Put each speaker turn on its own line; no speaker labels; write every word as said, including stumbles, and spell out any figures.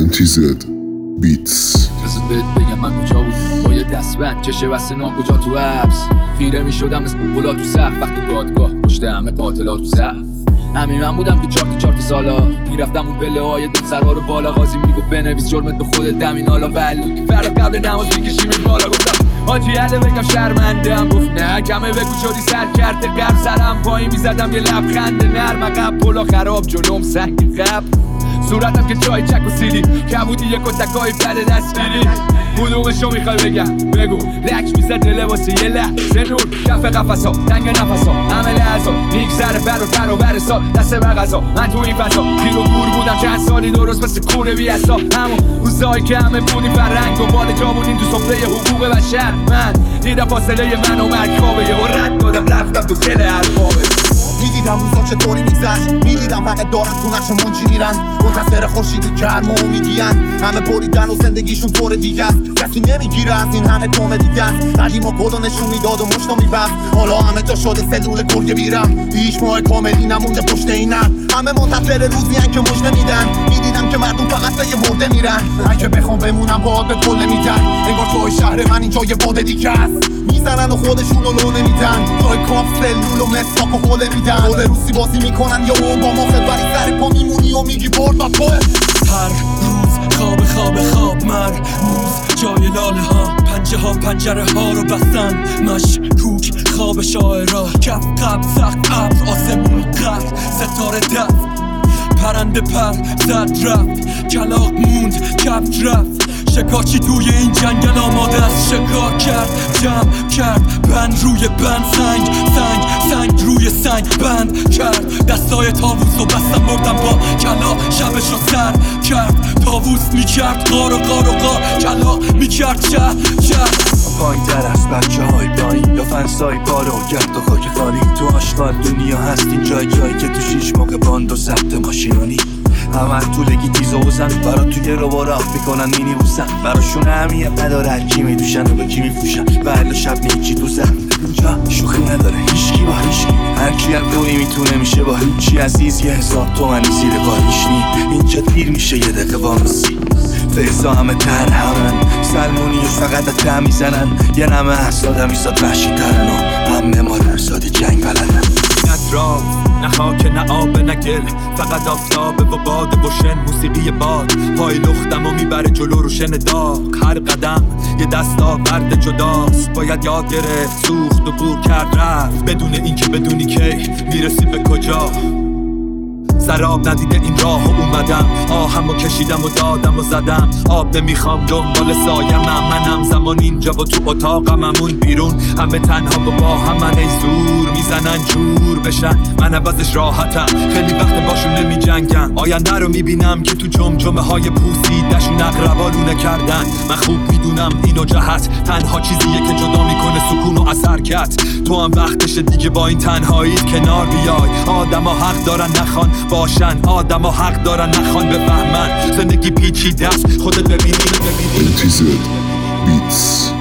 انتیزد بیتس.
بذار بهت بگم من کجا بودم با یه دستبند چشه بسته نام کجا تو حبس. خیره می شدم مثل بولا تو سقف وقتی دادگاه پشت همه قاتلا تو صف. همین من بودم که چارت چارت سالا میرفتم اون پله های دو سرا رو بالا. قاضی میگو بنویس جرمت به خودت دمین حالا ولی فردا قبل نماز میکشیم این بالا. گفتم حاجی عله بگم شرمندم، گفت نه کمه بگو شدی سر کرده قرب. سرم پایین میزدم یه لبخند نرم عقب پلا خراب جلوم سنگ قبل. صورتم که جای چک و سیلی کبودی یک و تکای بله دستگیری. کدومشو میخوای بگم بگو لک میزد لباسی یه لحظه نور کف قفص ها تنگ نفس ها همه لحظا میگذره بر و بر و بر سال دست به غذا. من تو این فضا گیر و گور بودم چند سالی درست مثل کونه بی اصلا. همون روزایی که همه بودیم فرنگ دنبال جا بودیم تو سفره حقوق بشر. من دیدم فاصله من و مرگ خوابه یه رد دادم رفتم تو دل الفابه.
میدیدم روزا چطوری میگذشت، میدیدم فقط دارن تو نقش منچی میرن منتظر خورشید گرم و امیدین. همه بریدن و زندگیشون طور دیگه است، کسی نمیگیره از این همه کمدی است. قدیما کدو نشون میداد و مشتو میبست، حالا همه جا شده سلول گرگه بیرم. هیچ ماه کاملی نمونده پشت اینم، همه منتظر روزی هن که مژده میدن. میدیدم که مردم فقط به یه مرده میرن. اگه بخوام بمونم باید به کل میدن، انگار توی شهر من اینجا یه باد دیگه است. میزنن و خودشون رو لو نمیدن، جای کاف سلول و مساک و حوله میدن. حوله روسی بازی میکنن یا اون با ما خبری سر پا میمونی و میگی برد و پل.
هر روز خواب خواب خواب مرموز جای لاله ها پنجه ها پنجره ها رو بستن. مشکوک خواب شاعرها کف قبل سخت عبد آسمون قرد ستاره دفت پرنده پر زد رفت کلاق موند کفت رفت. شکارچی توی این جنگل آماده است شکار کرد جمع کرد بند روی بند سنگ سنگ سنگ روی سنگ بند کرد. دستای تاووس و بستم بردم با کلا شبش رو سر کرد. تاووس میکرد قار و قار و قار کلا میکرد شهر شهر.
پایین تر از بچه های پایین یا فنسای بارو گرد و خاک خالی. تو آشغال دنیا هست این جای جایی که تو شیش موقع باند و ضبط ماشینانی. همه طولگی تیز و زن برا توی رو با راه میکنن مینی بوسن. براشون اهمیت نداره کی میدوشن و به کی میفروشن و هر شب میگی تو زن. اینجا شوخی نداره هیچکی با هیچکی، هرکی هر طوری میتونه میشه با هیچی. عزیز یه حساب تومنی زیر کاریش نی. اینجا دیر میشه یه دقیقه وامسی. فیضا همه تر همن سلمونی و فقط ته میزنن. یه نمه احساد همیساد وحشی ترن و همه ما رساد جنگ بلدن.
اطراف نه خاک نه آب نه گل فقط آفتابه و باد و شن. موسیقی باد پای لختم و میبره جلو روشن داغ. هر قدم یه دستا برد جداست، باید یاد گرفت سوخت و بور کرد رفت بدون اینکه بدونی کی میرسی به کجا. سراب ندیده این راه و اومدم آهم و کشیدم و دادم و زدم. آب نمیخوام دنبال سایم منم زمان اینجا و تو اتاقم همون بیرون. همه تنها و با هم من ای زور میزنن جور بشن. من عوضش راحتم خیلی وقت باشون نمی جنگم. آینده رو میبینم که تو جمجمه های پوسیدشون اقربالونه کردن. من خوب میدونم اینو جهت تنها چیزیه که جدا میکنه سکون و اثر کرد. تو هم وقتشه دیگه با این تنهاییت کنار بیای. آدم ها حق دارن نخوان باشن، آدم ها حق دارن نخوان بفهمن. زندگی پیچیده است خودت ببینی ببینی
انتیزد بیتس.